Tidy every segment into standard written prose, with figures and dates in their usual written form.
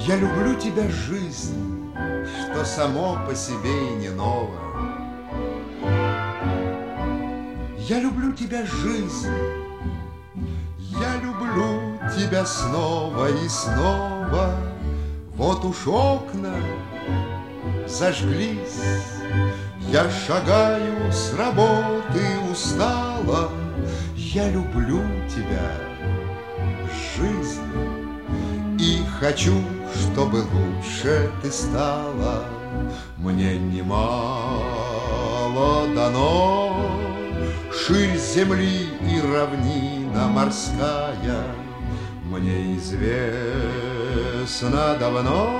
Я люблю тебя, жизнь, что само по себе и не ново. Я люблю тебя, жизнь, я люблю тебя снова и снова. Вот уж окна зажглись, я шагаю с работы устала. Я люблю тебя, жизнь, и хочу, чтобы лучше ты стала. Мне немало дано, ширь земли и равнина морская. Мне известно давно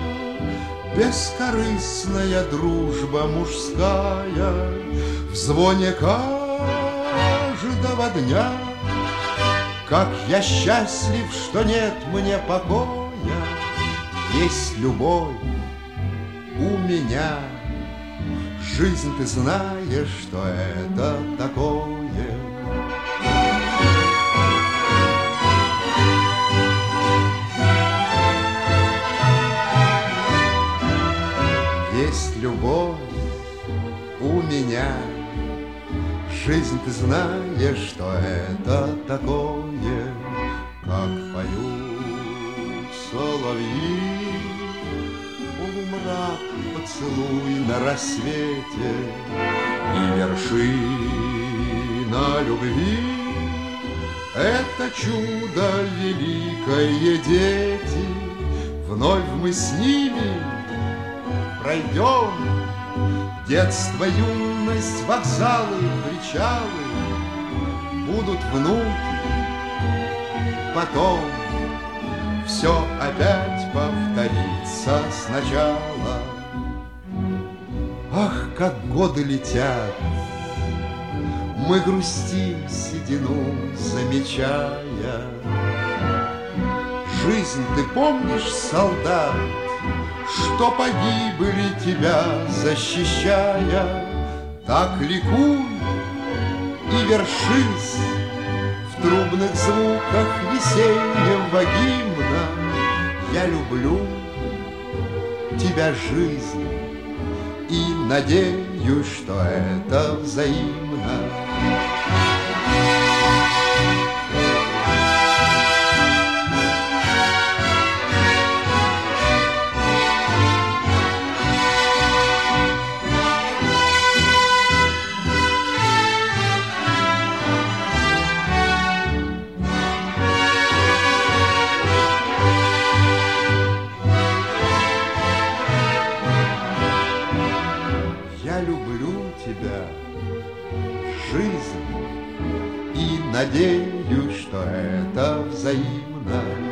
бескорыстная дружба мужская. В звоне каждого дня, как я счастлив, что нет мне покоя. Есть любовь у меня, жизнь, ты знаешь, что это такое. Есть любовь у меня, жизнь, ты знаешь, что это такое. Как поют соловьи, полумрак поцелуй на рассвете, и вершина любви — это чудо великое, дети. Вновь мы с ними пройдем детство, юность, вокзалы, причалы. Будут внуки, потом все опять повторится сначала. Ах, как годы летят, мы грустим, седину замечая. Жизнь, ты помнишь, солдат, что погибли тебя защищая? Так ликуй и вершись в трубных звуках весеннего гимна. Я люблю тебя, жизнь, и надеюсь, что это взаимно. Я люблю тебя, жизнь, и надеюсь, что это взаимно.